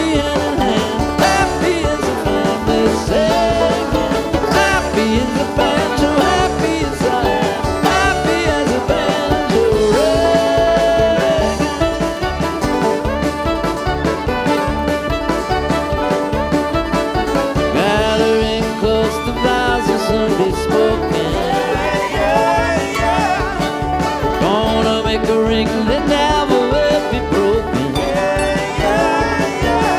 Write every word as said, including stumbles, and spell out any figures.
hand in hand, happy as a family singing. Happy as a band, so happy as I am, happy as a banjo ringing. Gathering close to vows of Sunday spoken, gonna make a ring that now